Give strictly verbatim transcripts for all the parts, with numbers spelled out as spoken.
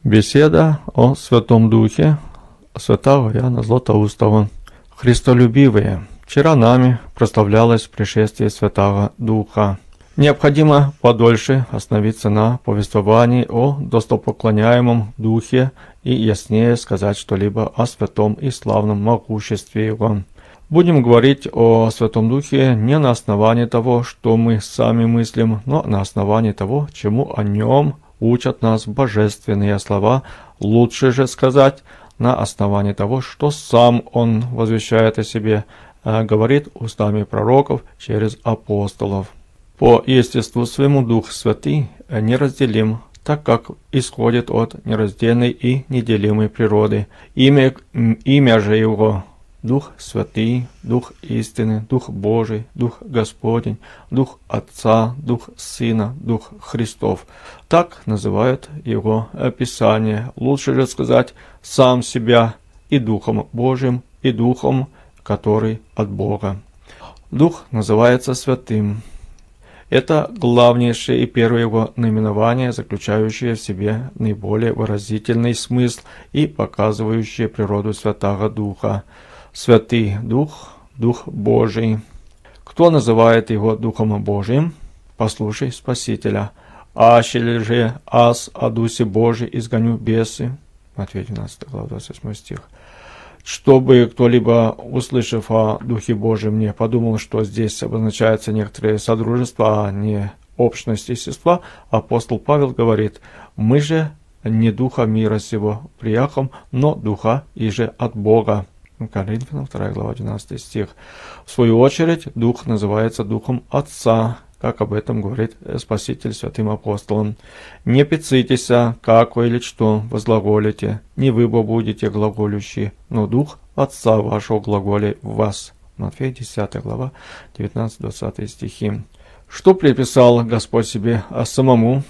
Беседа о Святом Духе святого Иоанна Златоустого. Христолюбивые, вчера нами прославлялось пришествие Святого Духа. Необходимо подольше остановиться на повествовании о достопоклоняемом Духе и яснее сказать что-либо о святом и славном могуществе Его. Будем говорить о Святом Духе не на основании того, что мы сами мыслим, но на основании того, чему о Нем учат нас божественные слова, лучше же сказать на основании того, что сам Он возвещает о себе, говорит устами пророков через апостолов. По естеству своему Дух Святый неразделим, так как исходит от нераздельной и неделимой природы. Имя, имя же Его – Дух Святый, Дух истины, Дух Божий, Дух Господень, Дух Отца, Дух Сына, Дух Христов. Так называют Его Писание. Лучше же сказать сам себя и Духом Божьим, и Духом, который от Бога. Дух называется Святым. Это главнейшее и первое его наименование, заключающее в себе наиболее выразительный смысл и показывающее природу Святого Духа. Святый Дух, Дух Божий. Кто называет его Духом Божиим? Послушай Спасителя. «Аще же аз о Дусе Божий изгоню бесы». Матфея двенадцатая глава, двадцать восьмой стих. Чтобы кто-либо, услышав о Духе Божьем, не подумал, что здесь обозначается некоторое содружество, а не общность естества, апостол Павел говорит: «Мы же не духа мира сего прияхом, но духа иже от Бога». Коринфянам вторая глава, двенадцатый стих. В свою очередь, Дух называется Духом Отца, как об этом говорит Спаситель святым апостолом. «Не пецитесь, како или что возглаголите, не вы будете глаголющие, но Дух Отца вашего глаголи в вас». Матфея десятая глава, девятнадцатый-двадцатый стихи. Что приписал Господь себе самому?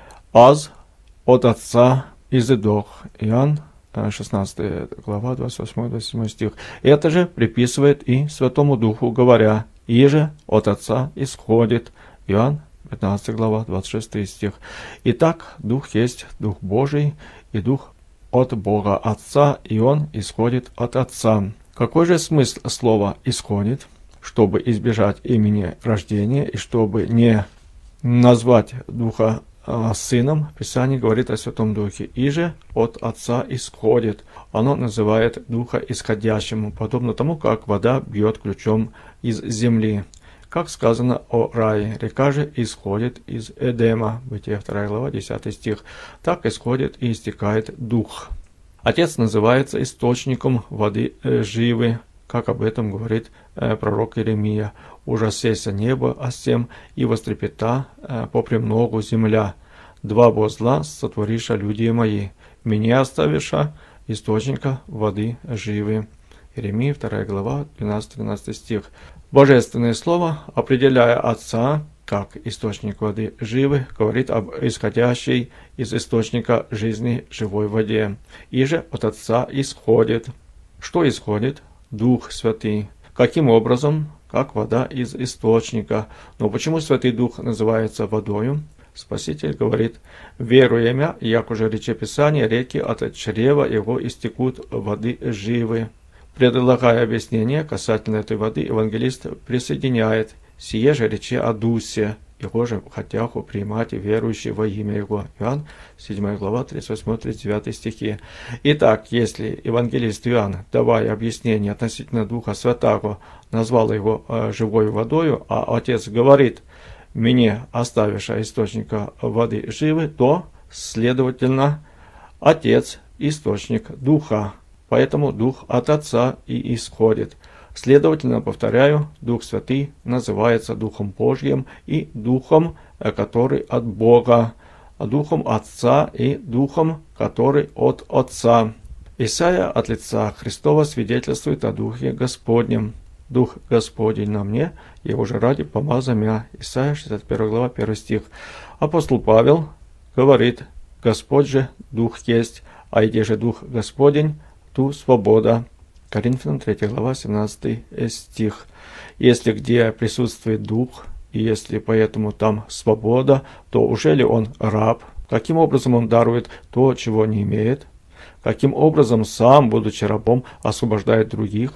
«Аз от Отца изыдох». Иоанн шестнадцатая глава, двадцать восьмой двадцать седьмой стих. Это же приписывает и Святому Духу, говоря: «Иже от Отца исходит». Иоанн пятнадцатая глава, двадцать шестой стих. Итак, Дух есть Дух Божий и Дух от Бога Отца, и Он исходит от Отца. Какой же смысл слова «исходит»? Чтобы избежать имени рождения и чтобы не назвать Духа Сыном, Писание говорит о Святом Духе. «Иже от Отца исходит». Оно называет Духа исходящему, подобно тому, как вода бьет ключом из земли. Как сказано о рае: «Река же исходит из Эдема». Бытие вторая глава, десятый стих. Так исходит и истекает Дух. Отец называется источником воды живы, как об этом говорит пророк Иеремия: «Ужасеся небо о сем, и вострепета попремногу земля. Два возла сотвориша люди мои, меня оставиша источника воды живы». Иеремия вторая глава, двенадцатый-двенадцатый стих. Божественное слово, определяя Отца как источник воды живы, говорит об исходящей из источника жизни живой воде. «Иже от Отца исходит». Что исходит? Дух Святый. Каким образом? Как вода из источника. Но почему Святый Дух называется водою? Спаситель говорит: «Веруемя, як уже рече Писание, реки от чрева его истекут воды живы». Предлагая объяснение касательно этой воды, евангелист присоединяет: «Сие же рече о Дусе, его же хотяху принимать верующие во имя Его». Иоанн седьмая глава, тридцать восьмой тридцать девятый стихи. Итак, если евангелист Иоанн, давая объяснение относительно Духа Святаго, назвал его э, живой водою, а Отец говорит: «Мне оставишь источника воды живы», то, следовательно, Отец – источник Духа. Поэтому Дух от Отца и исходит. Следовательно, повторяю, Дух Святый называется Духом Божьим и Духом, который от Бога, Духом Отца и Духом, который от Отца. Исайя от лица Христова свидетельствует о Духе Господнем. «Дух Господень на мне, Его же ради помаза мя». Исайя шестьдесят первая глава, первый стих. Апостол Павел говорит: «Господь же Дух есть, а где же Дух Господень, ту свобода». Коринфянам третья глава, семнадцатый стих. Если где присутствует Дух, и если поэтому там свобода, то уже ли он раб? Каким образом он дарует то, чего не имеет? Каким образом сам, будучи рабом, освобождает других?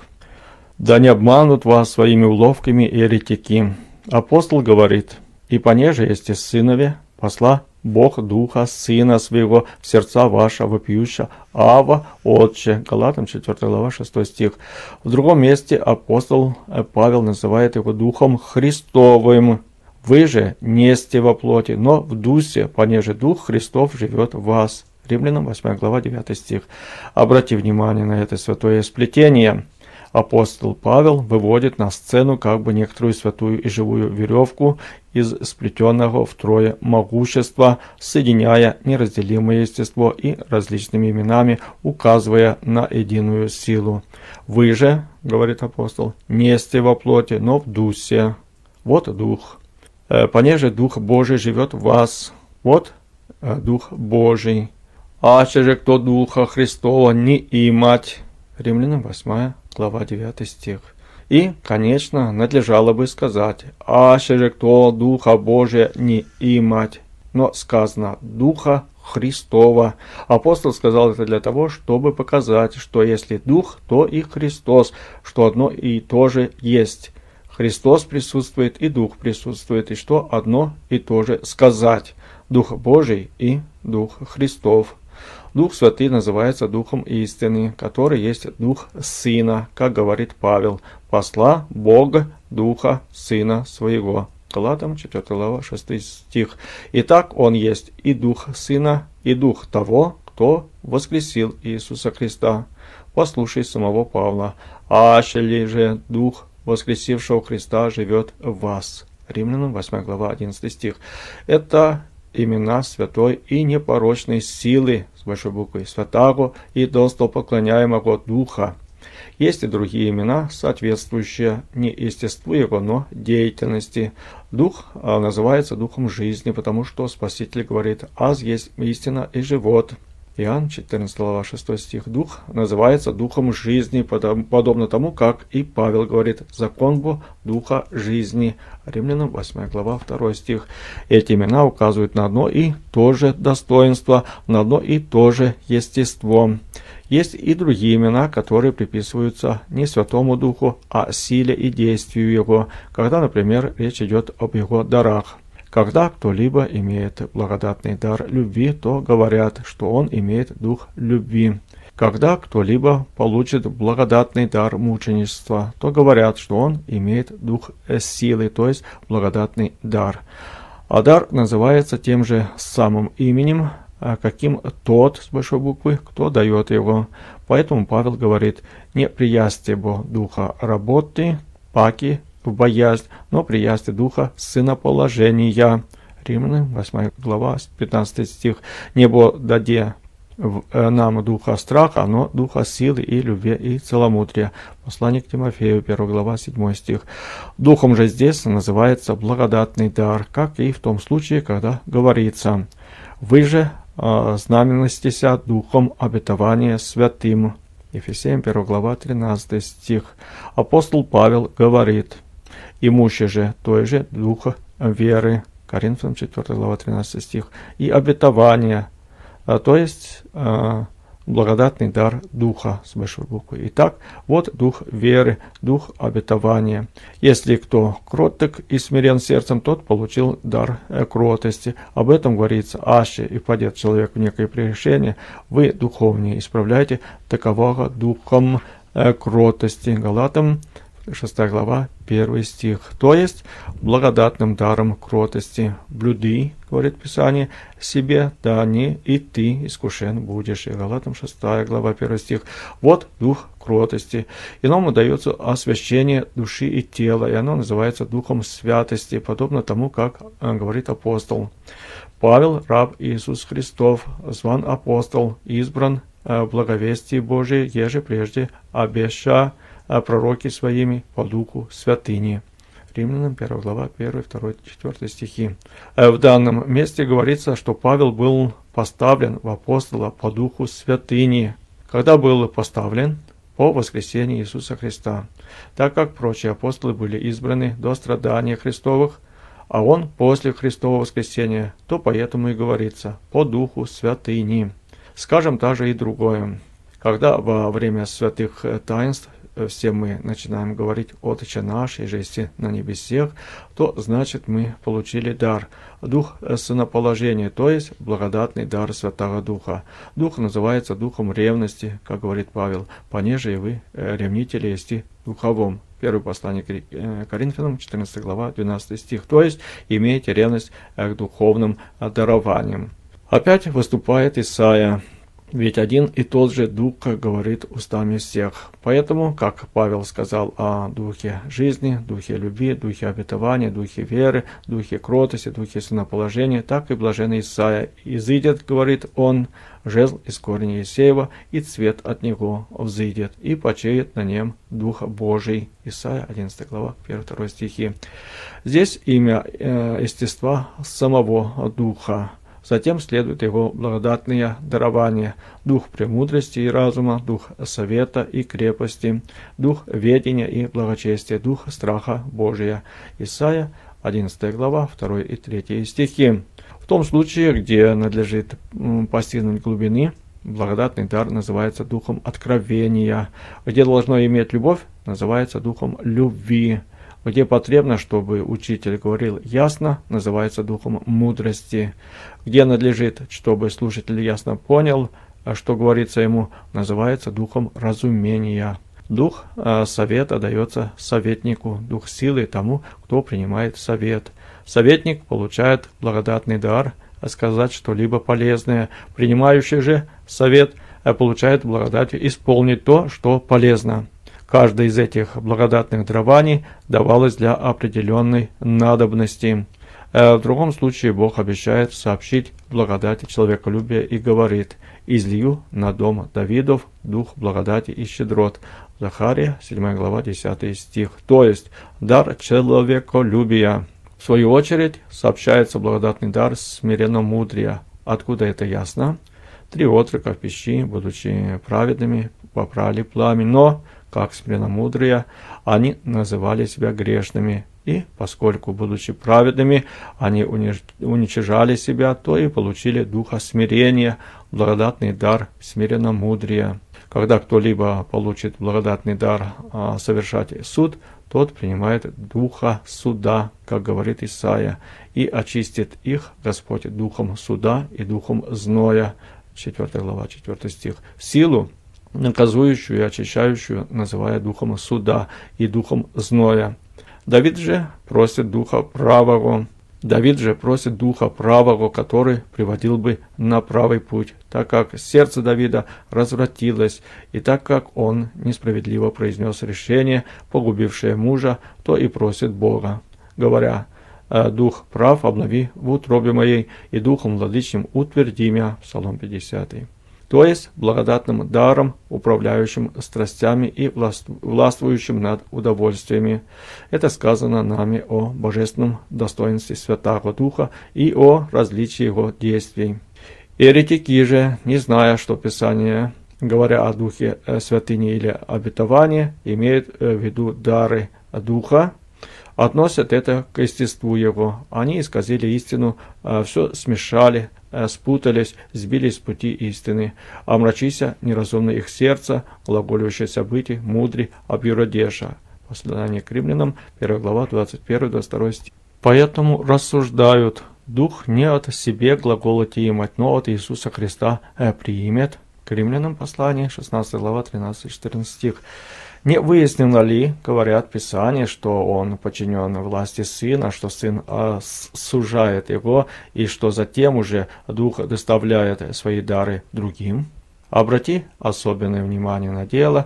Да не обманут вас своими уловками еретики. Апостол говорит: «И понеже есть сынове, посла Бог Духа Сына Своего в сердца ваша вопиюща, Ава, Отче». Галатам четвёртая глава, шестой стих. В другом месте апостол Павел называет его Духом Христовым. «Вы же не сте во плоти, но в дусе, понеже Дух Христов живет в вас». Римлянам восьмая глава, девятый стих. Обрати внимание на это святое сплетение. Апостол Павел выводит на сцену как бы некоторую святую и живую веревку из сплетенного втрое могущества, соединяя неразделимое естество и различными именами, указывая на единую силу. «Вы же, — говорит апостол, — не сте во плоти, но в дусе». Вот Дух. «Понеже Дух Божий живет в вас». Вот Дух Божий. «Аще же кто Духа Христова не имать». Римлянам восьмая глава, девятый стих. И, конечно, надлежало бы сказать: «Аще же кто Духа Божия не имать». Но сказано «Духа Христова». Апостол сказал это для того, чтобы показать, что если Дух, то и Христос, что одно и то же есть. Христос присутствует и Дух присутствует, и что одно и то же сказать: Дух Божий и Дух Христов. Дух Святый называется Духом истины, который есть Дух Сына, как говорит Павел, посла Бога Духа Сына Своего. Галатам четвёртая глава, шестой стих. Итак, Он есть и Дух Сына, и Дух того, кто воскресил Иисуса Христа. Послушай самого Павла. «Аще ли же Дух воскресившего Христа живет в вас». Римлянам восьмая глава, одиннадцатый стих. Это имена святой и непорочной силы, с большой буквы, святаго и достопоклоняемого Духа. Есть и другие имена, соответствующие не естеству его, но деятельности. Дух а, называется Духом жизни, потому что Спаситель говорит: «Аз есть истина и живот». Иоанн четырнадцатая глава, шестой стих. Дух называется Духом жизни, подобно тому, как и Павел говорит: «Закон был Духа жизни». Римлянам восьмая глава, второй стих. Эти имена указывают на одно и то же достоинство, на одно и то же естество. Есть и другие имена, которые приписываются не Святому Духу, а силе и действию Его, когда, например, речь идет об Его дарах. Когда кто-либо имеет благодатный дар любви, то говорят, что он имеет дух любви. Когда кто-либо получит благодатный дар мученичества, то говорят, что он имеет дух силы, то есть благодатный дар. А дар называется тем же самым именем, каким тот, с большой буквы, кто дает его. Поэтому Павел говорит: «Не приясьте бо духа работы, паки, в боязнь, но приясти духа сыноположения». Римлянам восьмая глава, пятнадцатый стих. «Небо даде нам духа страха, но духа силы и любви и целомудрия». Послание к Тимофею, первая глава, седьмой стих. Духом же здесь называется благодатный дар, как и в том случае, когда говорится: «Вы же э, знаменностися духом обетования святым». Ефесеям, первая глава, тринадцатый стих. Апостол Павел говорит: «Имущий же той же духа веры». Коринфянам четвёртая глава, тринадцатый стих. И обетование, то есть э, благодатный дар духа, с большой буквы. Итак, вот дух веры, дух обетования. Если кто кроток и смирен сердцем, тот получил дар кротости. Об этом говорится: «Аще и впадет человек в некое прегрешение, вы духовнее исправляйте такового духом кротости». Галатам шестая глава, первый стих. То есть благодатным даром кротости. «Блюди, — говорит Писание, — себе, да не и ты искушен будешь». И Галатам шестая глава, первый стих. Вот дух кротости. Иному дается освящение души и тела, и оно называется духом святости, подобно тому, как говорит апостол. Павел, раб Иисус Христов, зван апостол, избран в благовестии Божией, еже прежде обеща пророки своими по духу святыни. Римлянам первая глава, первый, второй, четвёртый стихи. В данном месте говорится, что Павел был поставлен в апостола по духу святыни. Когда был поставлен? По воскресении Иисуса Христа. Так как прочие апостолы были избраны до страдания Христовых, а Он после Христового воскресения, то поэтому и говорится «по Духу святыни». Скажем также и другое. Когда во время святых таинств все мы начинаем говорить «Отче наш, иже еси на небесех», то значит мы получили дар, дух сыноположения, то есть благодатный дар Святого Духа. Дух называется духом ревности, как говорит Павел, «понеже и вы ревнители есте духовом». Первое послание к Коринфянам, четырнадцатая глава, двенадцатый стих. То есть имейте ревность к духовным дарованиям. Опять выступает Исаия. Ведь один и тот же Дух говорит устами всех. Поэтому, как Павел сказал о Духе жизни, Духе любви, Духе обетования, Духе веры, Духе кротости, Духе сыноположения, так и блаженный Исаия. «Изыдет, — говорит он, — жезл из корня Есеева, и цвет от него взыдет, и почеет на нем Дух Божий». Исаия, одиннадцатая глава, первый-второй стихи. Здесь имя э, естества самого Духа. Затем следует его благодатные дарования: дух премудрости и разума, дух совета и крепости, дух ведения и благочестия, дух страха Божия. Исайя, одиннадцатая глава, второй и третий стихи. В том случае, где надлежит постигнуть глубины, благодатный дар называется духом откровения. Где должно иметь любовь, называется духом любви. Где потребно, чтобы учитель говорил ясно, называется духом мудрости. Где надлежит, чтобы слушатель ясно понял, что говорится ему, называется духом разумения. Дух э, совета дается советнику, дух силы тому, кто принимает совет. Советник получает благодатный дар сказать что-либо полезное. Принимающий же совет э, получает благодать исполнить то, что полезно. Каждое из этих благодатных дарований давалось для определенной надобности. В другом случае Бог обещает сообщить благодать человеколюбия и говорит: «Излию на дом Давидов дух благодати и щедрот». Захария, седьмая глава, десятый стих. То есть дар человеколюбия. В свою очередь сообщается благодатный дар смиренно-мудрия. Откуда это ясно? Три отрока в пищи, будучи праведными, попрали пламя, но как смиренно-мудрые, они называли себя грешными, и поскольку, будучи праведными, они уничижали себя, то и получили духа смирения, благодатный дар смиренно-мудрия. Когда кто-либо получит благодатный дар а, совершать суд, тот принимает духа суда, как говорит Исаия, и очистит их Господь духом суда и духом зноя. четвёртая глава, четвёртый стих. Силу наказующую и очищающую, называя духом суда и духом зноя. Давид же просит духа правого. Давид же просит духа правого, который приводил бы на правый путь, так как сердце Давида развратилось, и так как он несправедливо произнес решение, погубившее мужа, то и просит Бога, говоря: «Дух прав обнови в утробе моей, и духом владычным утверди меня». Псалом пятидесятый. То есть благодатным даром, управляющим страстями и властвующим над удовольствиями. Это сказано нами о божественном достоинстве Святого Духа и о различии его действий. Еретики же, не зная, что Писание, говоря о Духе святыни или обетовании, имеют в виду дары Духа, относят это к естеству его. Они исказили истину, все смешали, спутались, сбились с пути истины. Омрачися неразумно их сердце, глаголющее событий, мудри, объюродеша. Послание к римлянам, первая глава, двадцать первый двадцать второй стих. Поэтому рассуждают: дух не от себе глаголоти имать, но от Иисуса Христа приимет. К римлянам послание, шестнадцатая глава, тринадцатый-четырнадцатый стих. Не выяснено ли, говорят Писания, что он подчинен власти Сына, что Сын сужает его, и что затем уже Дух доставляет свои дары другим? Обрати особенное внимание на дело,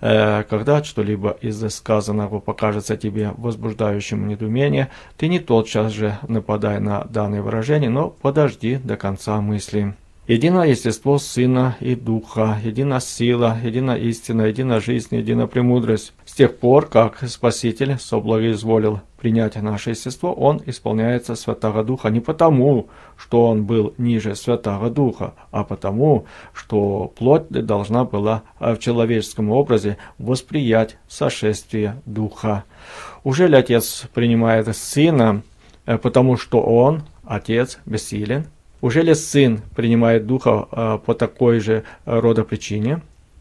когда что-либо из сказанного покажется тебе возбуждающим недоумение, ты не тотчас же нападай на данное выражение, но подожди до конца мысли. Едино естество Сына и Духа, едина сила, едина истина, едина жизнь, едина премудрость. С тех пор, как Спаситель соблагоизволил принять наше естество, Он исполняется Святого Духа не потому, что Он был ниже Святого Духа, а потому, что плоть должна была в человеческом образе восприять сошествие Духа. Уже ли Отец принимает Сына потому что Он, Отец, бессилен? Уже ли Сын принимает Духа по такой же рода причине?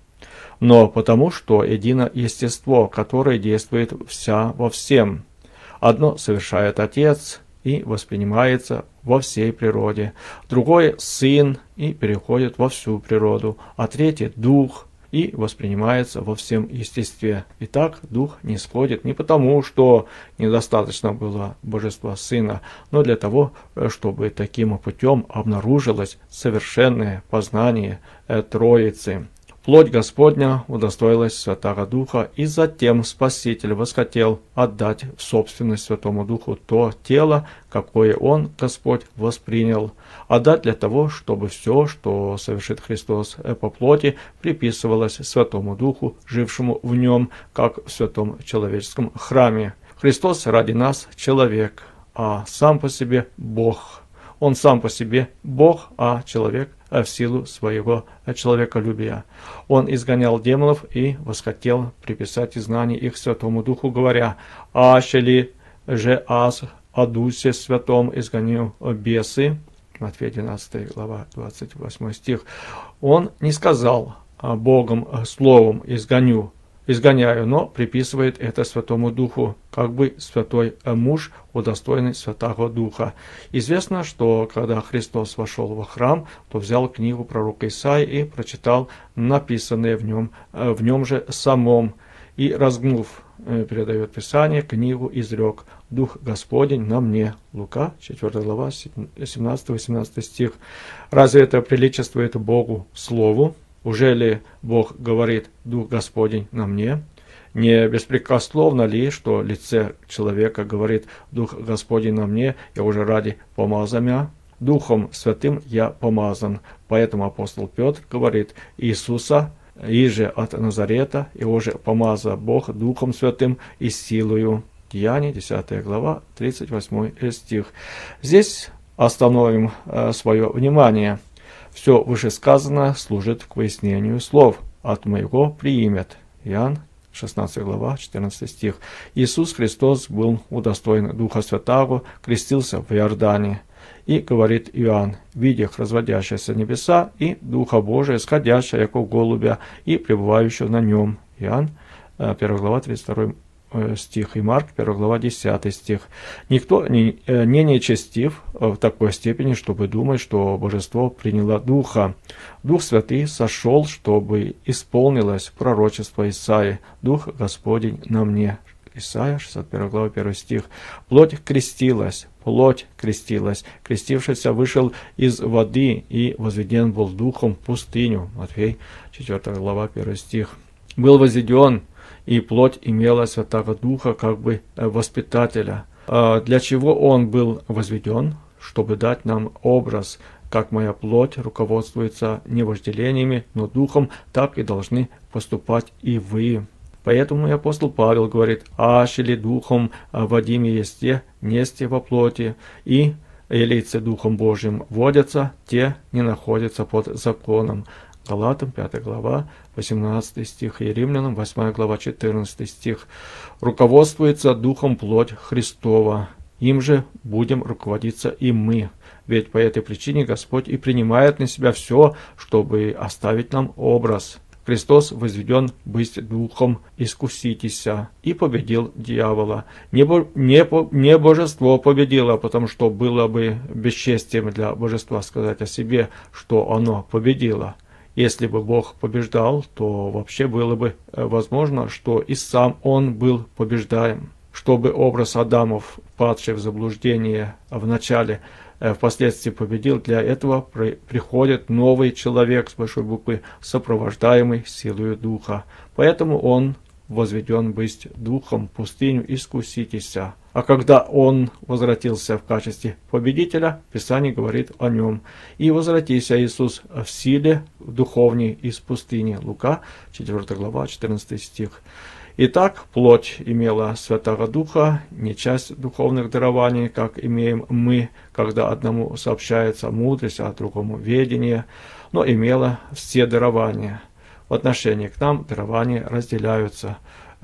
Но потому что едино естество, которое действует вся во всем. Одно совершает Отец и воспринимается во всей природе, другое – Сын и переходит во всю природу, а третье – Дух и воспринимается во всем естестве. Итак, Дух не сходит не потому, что недостаточно было божества Сына, но для того, чтобы таким путем обнаружилось совершенное познание Троицы. Плоть Господня удостоилась Святаго Духа, и затем Спаситель восхотел отдать в собственность Святому Духу то тело, какое Он, Господь, воспринял, отдать для того, чтобы все, что совершит Христос по плоти, приписывалось Святому Духу, жившему в Нем, как в святом человеческом храме. Христос ради нас человек, а сам по себе Бог. Он сам по себе Бог, а человек в силу своего человеколюбия. Он изгонял демонов и восхотел приписать изгнание их Святому Духу, говоря: «Аще ли же аз о Дусе Святом изгоню бесы». Матфея двенадцатая глава, двадцать восьмой стих. Он не сказал Богом словом «изгоню», изгоняю, но приписывает это Святому Духу, как бы святой муж, удостоенный Святаго Духа. Известно, что когда Христос вошел во храм, то взял книгу пророка Исаии и прочитал написанное в нем, в нем же самом, и, разгнув, передает Писание, книгу изрек: «Дух Господень на мне». Лука, четвёртая глава, семнадцатый-восемнадцатый стих. Разве это приличествует Богу Слову? Уже ли Бог говорит: «Дух Господень на мне»? Не беспрекословно ли, что лице человека говорит: «Дух Господень на мне, я уже ради помазания»? Духом Святым я помазан. Поэтому апостол Петр говорит: «Иисуса, иже от Назарета, и уже помаза Бог Духом Святым и силою». Деяния, десятая глава, тридцать восьмой стих. Здесь остановим э, свое внимание. Все вышесказанное служит к выяснению слов: «От моего приимет». Иоанн, шестнадцатая глава, четырнадцатый стих. Иисус Христос был удостоен Духа Святаго, крестился в Иордане. И говорит Иоанн: «Видях разводящиеся небеса и Духа Божия, сходящего, яко голубя, и пребывающего на нем». Иоанн, первая глава, тридцать второй стих, и Марк, первая глава, десятый стих. Никто не, не нечестив в такой степени, чтобы думать, что божество приняло Духа. Дух Святый сошел, чтобы исполнилось пророчество Исаии: «Дух Господень на мне». Исайя, шестьдесят первая глава, первый стих. Плоть крестилась, плоть крестилась. Крестившийся вышел из воды и возведен был Духом в пустыню. Матфей, четвёртая глава, первый стих. Был возведен, и плоть имела Святаго Духа как бы воспитателя. Для чего он был возведен? Чтобы дать нам образ: как моя плоть руководствуется не вожделениями, но Духом, так и должны поступать и вы. Поэтому и апостол Павел говорит: «Аще ли Духом водимы есте, несте во плоти, и елейцы Духом Божьим водятся, те не находятся под законом». Галатам, пятая глава, восемнадцатый стих, и Римлянам, восьмая глава, четырнадцатый стих. «Руководствуется Духом плоть Христова, им же будем руководиться и мы. Ведь по этой причине Господь и принимает на себя все, чтобы оставить нам образ. Христос возведен быть Духом, искуситеся, и победил дьявола. Не, бо, не, не божество победило, потому что было бы бесчестием для божества сказать о себе, что оно победило. Если бы Бог побеждал, то вообще было бы возможно, что и сам Он был побеждаем. Чтобы образ Адамов, падший в заблуждение в начале, впоследствии победил, для этого при, приходит новый человек с большой буквы, сопровождаемый силой Духа. Поэтому он возведен быть Духом в пустыню, искуситеся. А когда он возвратился в качестве победителя, Писание говорит о нем: «И возвратился Иисус в силе духовней из пустыни». Лука, четвёртая глава, четырнадцатый стих. Итак, плоть имела Святаго Духа, не часть духовных дарований, как имеем мы, когда одному сообщается мудрость, а другому ведение, но имела все дарования. В отношении к нам дарования разделяются.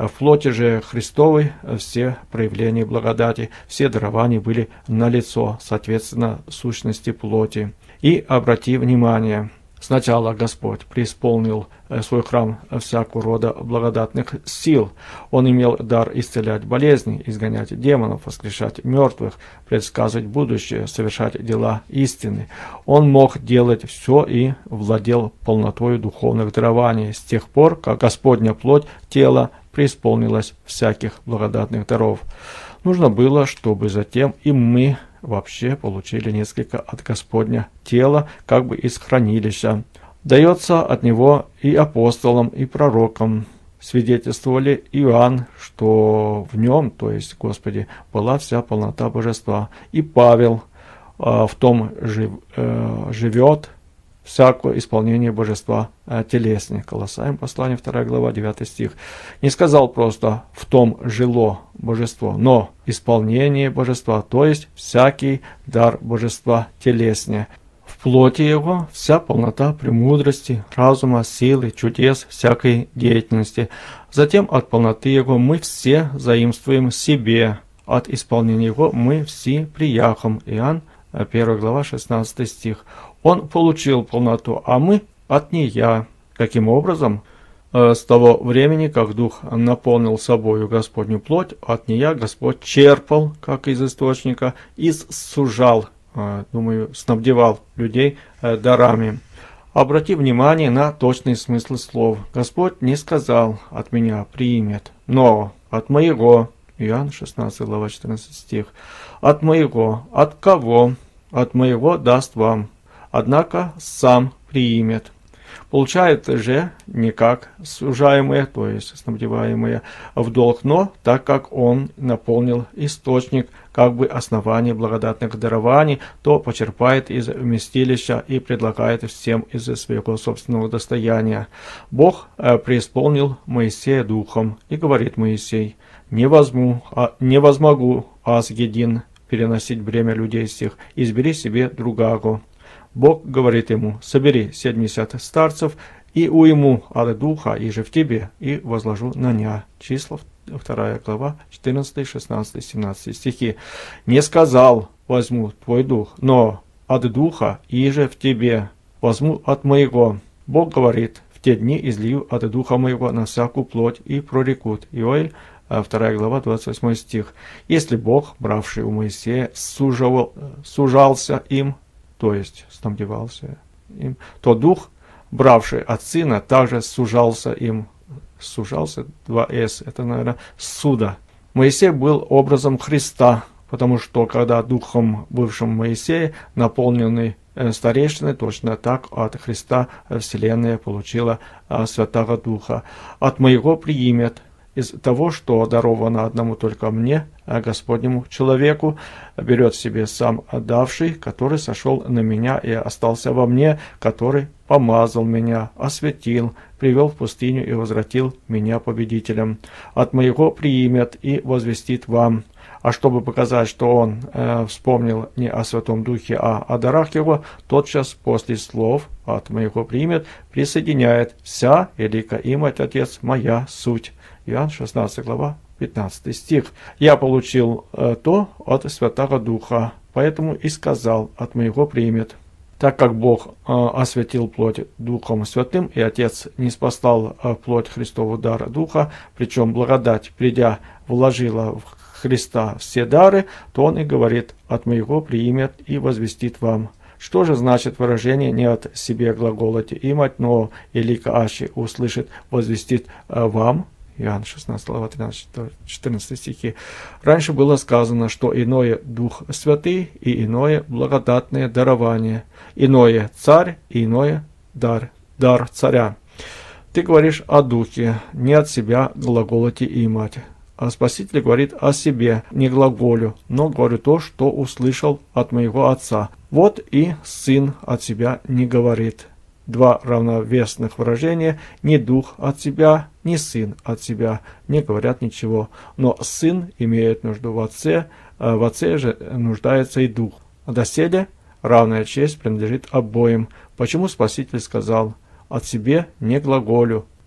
В плоти же Христовой все проявления благодати, все дарования были налицо, соответственно, сущности плоти. И обрати внимание, сначала Господь преисполнил свой храм всякого рода благодатных сил. Он имел дар исцелять болезни, изгонять демонов, воскрешать мертвых, предсказывать будущее, совершать дела истины. Он мог делать все и владел полнотой духовных дарований с тех пор, как Господня плоть тела преисполнилась всяких благодатных даров. Нужно было, чтобы затем и мы вообще получили несколько от Господня тела, как бы из хранилища. Дается от него и апостолам, и пророкам. Свидетельствовали Иоанн, что в нем, то есть Господе, была вся полнота божества. И Павел э, в том жив, э, живет всякое исполнение божества э, телесне. Колоссаям послание, вторая глава, девятый стих. Не сказал просто «в том жило божество», но исполнение божества, то есть всякий дар божества телесне. В плоти его вся полнота премудрости, разума, силы, чудес, всякой деятельности. Затем от полноты его мы все заимствуем себе, от исполнения его мы все прияхом. Иоанн, первая глава, шестнадцатый стих. Он получил полноту, а мы от нея. Каким образом? С того времени, как Дух наполнил собою Господню плоть, от нея Господь черпал, как из источника, и сужал, думаю, снабдевал людей дарами. Обрати внимание на точный смысл слов. Господь не сказал «от меня примет», но «от моего». Иоанн, шестнадцатая глава, четырнадцатый стих. «От моего». От кого? «От моего даст вам». Однако сам примет. Получает же не как сужаемое, то есть снабдеваемое в долг, но так как он наполнил источник, как бы основание благодатных дарований, то почерпает из вместилища и предлагает всем из своего собственного достояния. Бог преисполнил Моисея духом, и говорит Моисей: «Не возьму, а не возмогу аз един переносить бремя людей сих, избери себе другого». Бог говорит ему: «Собери семьдесят старцев и уйму от духа, и же в тебе, и возложу на ня». Числа, вторая глава, четырнадцатый, шестнадцатый, семнадцатый стихи. «Не сказал: возьму твой дух, но от духа, и же в тебе, возьму от моего». Бог говорит: «В те дни излию от духа моего на всякую плоть, и прорекут». Иоэль, вторая глава, двадцать восьмой стих. Если Бог, бравший у Моисея, суживал, сужался им, то есть снабдевался им, то Дух, бравший от Сына, также сужался им. Сужался, два эс, это, наверное, суда. Моисей был образом Христа, потому что, когда Духом, бывшим Моисея, наполненный старейшиной, точно так от Христа Вселенная получила Святого Духа. «От моего приимет». Из того, что даровано одному только мне, а Господнему человеку, берет себе сам отдавший, который сошел на меня и остался во мне, который помазал меня, осветил, привел в пустыню и возвратил меня победителем. От моего приимет и возвестит вам». А чтобы показать, что он э, вспомнил не о Святом Духе, а о дарах его, тотчас после слов «от моего примет» присоединяет «вся велика имать Отец моя суть». Иоанн, шестнадцатая глава, пятнадцатый стих. «Я получил э, то от Святого Духа, поэтому и сказал: от моего примет». Так как Бог э, осветил плоть Духом Святым, и Отец не спаслал э, плоть Христову дар Духа, причем благодать, придя, вложила в Христа все дары, то он и говорит: «от моего приимет и возвестит вам». Что же значит выражение «не от себе глаголоте имать, но елика аще услышит, возвестит вам»? Иоанн, шестнадцатая глава, тринадцатый-четырнадцатый стихи. Раньше было сказано, что иное Дух Святый и иное благодатное дарование, иное царь и иное дар, дар царя. Ты говоришь о Духе, не от себя глаголоте имать. А Спаситель говорит о себе: не глаголю, но говорю то, что услышал от моего Отца. Вот и Сын от себя не говорит. Два равновесных выражения: ни Дух от себя, ни Сын от себя не говорят ничего. Но Сын имеет нужду в Отце, а в Отце же нуждается и Дух. Доселе равная честь принадлежит обоим. Почему Спаситель сказал: от себе не глаголю,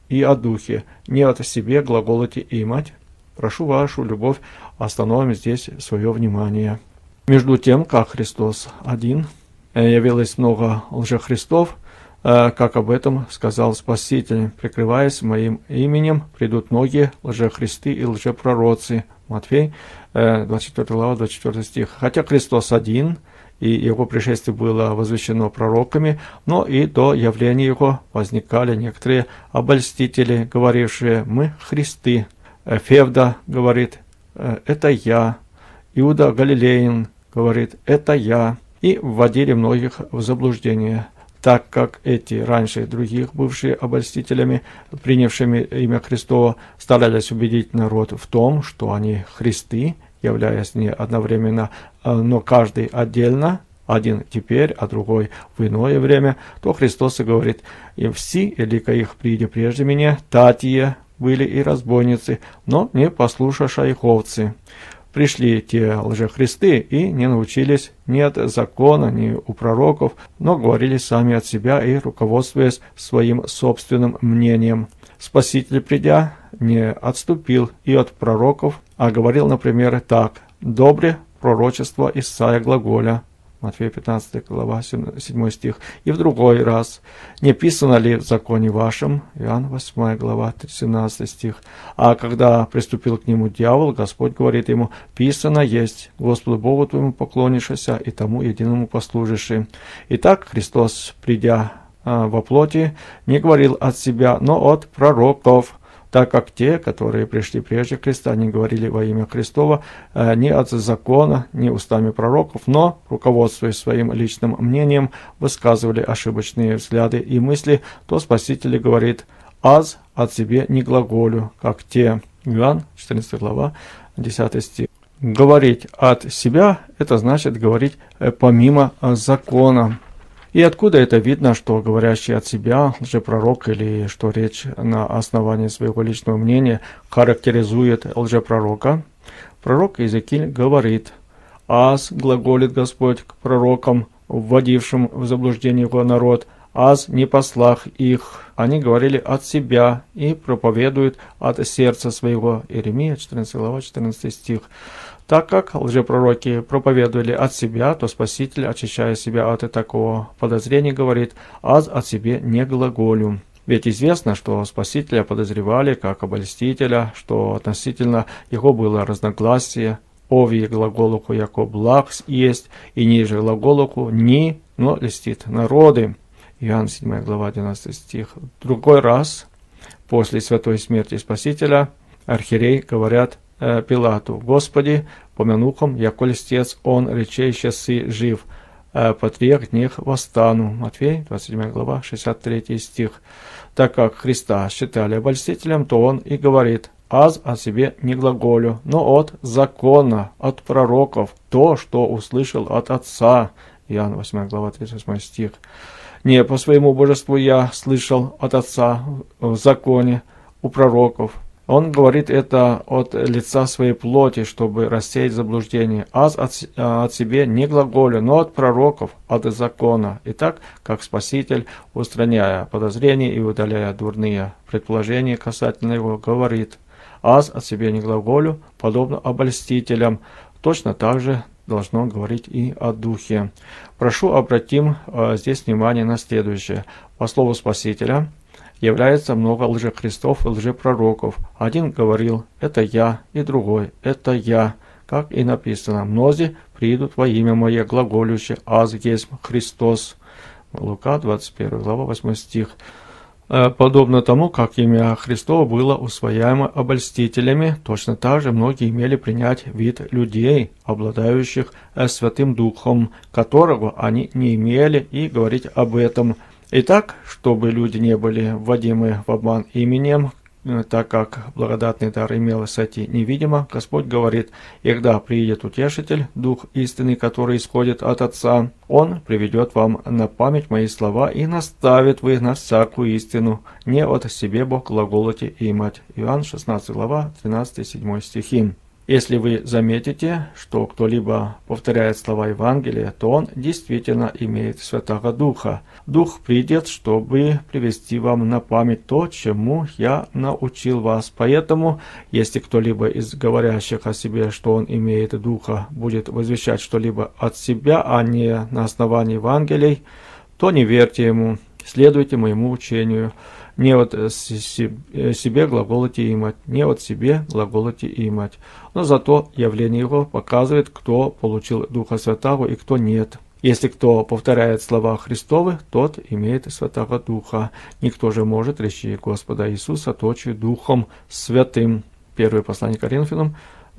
и о Духе, не от себе глаголите имать. Прошу вашу любовь, остановим здесь свое внимание. Между тем, как Христос один, явилось много лжехристов, как об этом сказал Спаситель: прикрываясь моим именем, придут многие лжехристы и лжепророцы. Матфей, двадцать четвёртая глава, двадцать четвёртый стих. Хотя Христос один, и его пришествие было возвещено пророками, но и до явления его возникали некоторые обольстители, говорившие: мы Христы. Февда говорит: это я. Иуда Галилеин говорит: это я. И вводили многих в заблуждение, так как эти раньше других, бывшие обольстителями, принявшими имя Христово, старались убедить народ в том, что они Христы, являясь не одновременно, но каждый отдельно, один теперь, а другой в иное время, то Христос и говорит: «И все, илика их приди прежде меня, татие были и разбойницы, но не послушаша их овцы». Пришли те лжехристы и не научились ни от закона, ни у пророков, но говорили сами от себя и руководствуясь своим собственным мнением. Спаситель, придя, не отступил и от пророков, а говорил, например, так: «Добре пророчество Исаия глаголя». Матфея пятнадцатая глава, седьмой стих. И в другой раз: «Не писано ли в законе вашем?» Иоанн восьмая глава, семнадцатый стих. А когда приступил к нему дьявол, Господь говорит ему: «Писано есть: Господу Богу твоему поклонишься и тому единому послужиши». Итак, Христос, придя а, во плоти, не говорил от себя, но от пророков, так как те, которые пришли прежде Христа, не говорили во имя Христова э, ни от закона, ни устами пророков, но, руководствуясь своим личным мнением, высказывали ошибочные взгляды и мысли, то Спаситель говорит: «Аз от себе не глаголю, как те». Иоанн, четырнадцатая глава, десятый стих. Говорить от себя – это значит говорить э, помимо э, закона. И откуда это видно, что говорящий от себя лжепророк, или что речь на основании своего личного мнения характеризует лжепророка? Пророк Иезекииль говорит: «Аз глаголит Господь к пророкам, вводившим в заблуждение его народ, аз не послах их». Они говорили от себя и проповедуют от сердца своего. Иеремия, четырнадцатая глава, четырнадцатый стих. Так как лжепророки проповедовали от себя, то Спаситель, очищая себя от такого подозрения, говорит: «Аз от себе не глаголю». Ведь известно, что Спасителя подозревали как обольстителя, что относительно его было разногласие. «Ови глаголуку яко благ есть, и ниже глаголуку ни, но льстит народы». Иоанн седьмая глава, двенадцатый стих. В другой раз, после святой смерти Спасителя, архиерей говорят Пилату: «Господи, помянухом, яко льстец он, речей часы жив, потверг них восстану». Матфей, двадцать седьмая глава, шестьдесят третий стих. Так как Христа считали обольстителем, то он и говорит: «Аз о себе не глаголю, но от закона, от пророков, то, что услышал от Отца». Иоанн восьмая глава, тридцать восьмой стих. «Не по своему божеству я слышал от Отца в законе, у пророков». Он говорит это от лица своей плоти, чтобы рассеять заблуждение. «Аз от, от себе не глаголю, но от пророков, от закона». Итак, как Спаситель, устраняя подозрения и удаляя дурные предположения касательно его, говорит: «Аз от себе не глаголю», подобно обольстителям. Точно так же должно говорить и о Духе. Прошу обратим э, здесь внимание на следующее. По слову Спасителя является много лжехристов и лжепророков. Один говорил: «Это я», и другой: «Это я». Как и написано: «Мнози придут во имя Мое, глаголюще: аз есть Христос». Лука, двадцать первая глава, восьмой стих. Подобно тому, как имя Христово было усвояемо обольстителями, точно так же многие имели принять вид людей, обладающих Святым Духом, которого они не имели, и говорить об этом. Итак, чтобы люди не были вводимы в обман именем, так как благодатный дар имел сойти невидимо, Господь говорит: «И когда приидет Утешитель, Дух истины, который исходит от Отца, Он приведет вам на память мои слова и наставит вы на всякую истину, не от себе Бог глаголоте имать». Иоанн шестнадцатая глава, тринадцатый-седьмой стихи. Если вы заметите, что кто-либо повторяет слова Евангелия, то он действительно имеет Святого Духа. Дух придет, чтобы привести вам на память то, чему я научил вас. Поэтому, если кто-либо из говорящих о себе, что он имеет Духа, будет возвещать что-либо от себя, а не на основании Евангелий, то не верьте ему, следуйте моему учению. Не от себе глаголите имать, не от себе глаголите имать. Но зато явление его показывает, кто получил Духа Святого и кто нет. Если кто повторяет слова Христовы, тот имеет Святого Духа. Никто же может речи Господа Иисуса точью Духом Святым. Первое послание Коринфянам,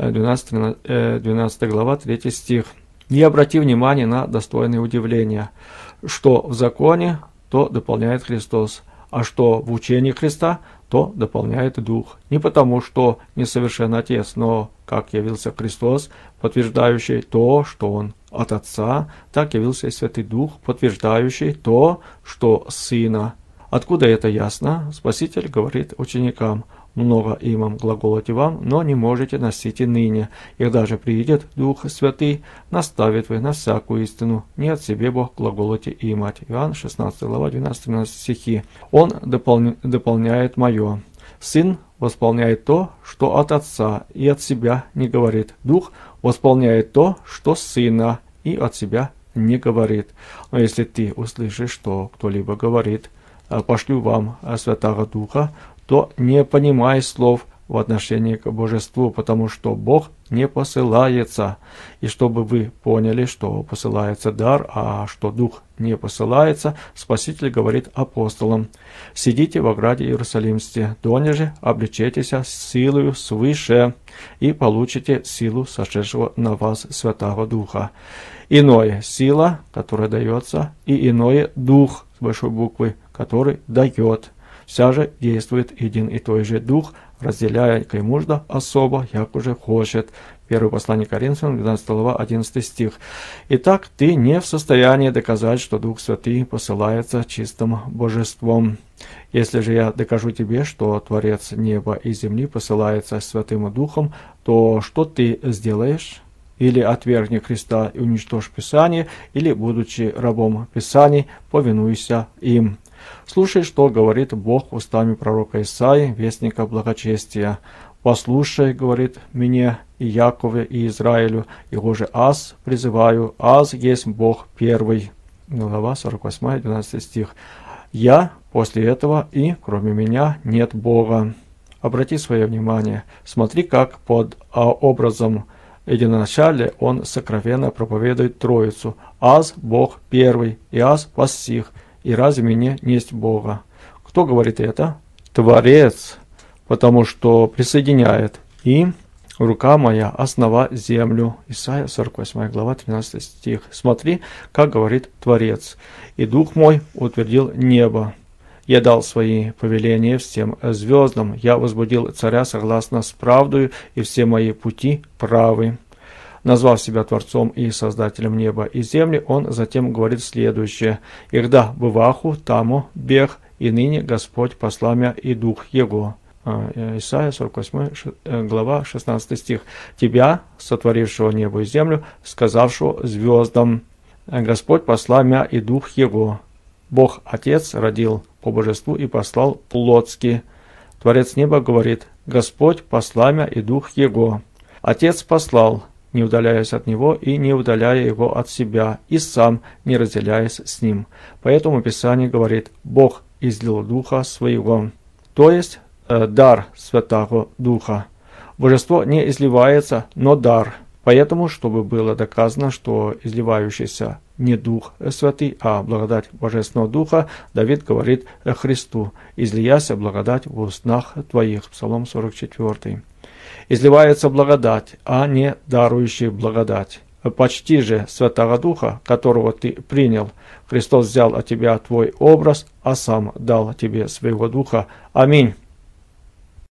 двенадцатая глава, третий стих. И обрати внимание на достойное удивление, что в законе, то дополняет Христос, а что в учении Христа, то дополняет Дух. Не потому, что несовершен Отец, но как явился Христос, подтверждающий то, что Он от Отца, так явился и Святый Дух, подтверждающий то, что Сына. Откуда это ясно? Спаситель говорит ученикам: много имам глаголите вам, но не можете носить и ныне. И даже приидет Дух Святый, наставит вы на всякую истину. Не от себе Бог глаголите имать. Иоанн шестнадцатая глава, двенадцать-тринадцать стихи. Он допол... дополняет мое. Сын восполняет то, что от Отца, и от себя не говорит. Дух восполняет то, что Сына, и от себя не говорит. Но если ты услышишь, что кто-либо говорит: пошлю вам Святого Духа, то не понимай слов в отношении к божеству, потому что Бог не посылается. И чтобы вы поняли, что посылается дар, а что Дух не посылается, Спаситель говорит апостолам: «Сидите в ограде Иерусалимсте, донеже облечетесь силою свыше, и получите силу сошедшего на вас Святого Духа». Иное сила, которая дается, и иное Дух с большой буквы, который дает. Вся же действует един и той же Дух, разделяя кай мужда особо, як уже хочет. Первое послание Коринфянам, двенадцатая глава, одиннадцатый стих. Итак, ты не в состоянии доказать, что Дух Святый посылается чистым божеством. Если же я докажу тебе, что Творец неба и земли посылается Святым Духом, то что ты сделаешь? Или отвергни Христа и уничтожь Писание, или, будучи рабом Писаний, повинуйся им. Слушай, что говорит Бог устами пророка Исаии, вестника благочестия. «Послушай, — говорит мне, и Якове, и Израилю, его же аз призываю, аз есть Бог первый». Глава сорок восемь, двенадцатый стих. «Я после этого, и кроме меня нет Бога». Обрати свое внимание, смотри, как под образом единоначалия он сокровенно проповедует Троицу. «Аз Бог первый, и аз постиг, и разве мне несть Бога?» Кто говорит это? Творец, потому что присоединяет. «И рука моя основа землю». Исайя сорок восьмая глава, тринадцатый стих. Смотри, как говорит Творец. «И дух мой утвердил небо. Я дал свои повеления всем звездам. Я возбудил царя согласно с правдою, и все мои пути правы». Назвав себя Творцом и Создателем неба и земли, он затем говорит следующее: «Игда бываху тамо бег, и ныне Господь посла мя и Дух Его». Исайя сорок восьмая глава, шестнадцатый стих. «Тебя, сотворившего небо и землю, сказавшего звездам, Господь посла мя и Дух Его». Бог Отец родил по божеству и послал плотски. Творец неба говорит: «Господь посла мя и Дух Его». Отец послал, не удаляясь от Него и не удаляя Его от себя, и сам не разделяясь с Ним. Поэтому Писание говорит: «Бог излил Духа Своего», то есть э, дар Святого Духа. Божество не изливается, но дар. Поэтому, чтобы было доказано, что изливающийся не Дух Святый, а благодать Божественного Духа, Давид говорит Христу: «Излияся благодать в устнах твоих». Псалом сорок четвёртый. Изливается благодать, а не дарующий благодать. Почти же Святого Духа, которого ты принял. Христос взял от тебя твой образ, а сам дал тебе своего Духа. Аминь.